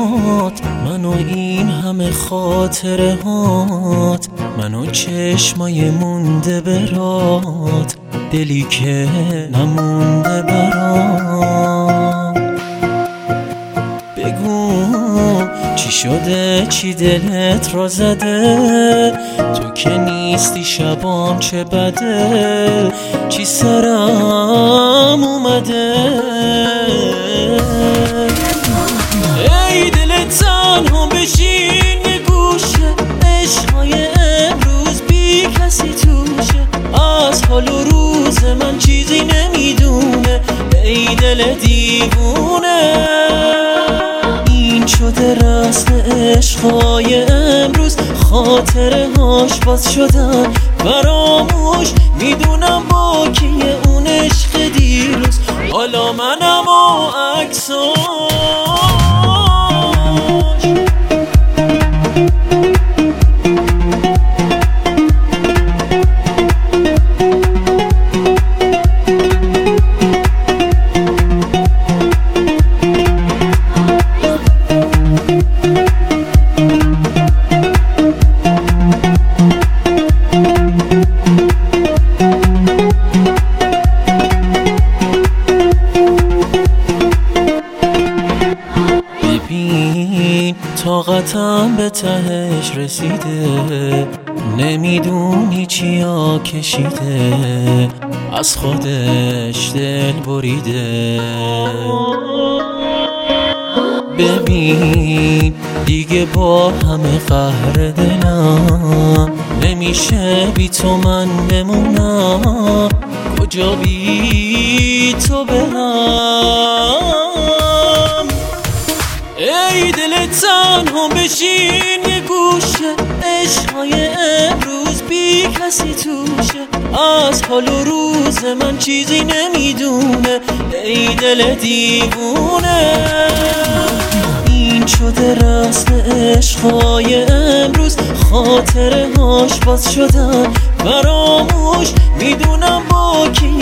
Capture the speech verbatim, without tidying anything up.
هات، منو این همه خاطره هات، منو چشمای مونده برات، دلی که نمونده برات. بگو چی شده، چی دلت را زده، تو که نیستی شبام چه بده، چی سرم اومده. ای دل تنها بشین یه گوشه، عشقای امروز بی کسی توشه، از حال و روز من چیزی نمیدونه. ای دل دیوونه، این شده رسم عشقای امروز، خاطره هاش باز شدن فراموش. میدونم با کیه اون عشق دیروز، حالا منم و عکساش. طاقتم به تهش رسیده، نمیدونی چیا کشیده، از خودش دل بریده. ببین دیگه با همه قهر دلم، نمیشه بی تو من بمونم، کجا بی تو برم. ای دل تنها بشین یه گوشه، عشقای امروز بی کسی توشه، از حال و روز من چیزی نمیدونه. ای دل دیوونه، این شده رسم عشقای امروز، خاطره هاش باز شدن فراموش. میدونم با کی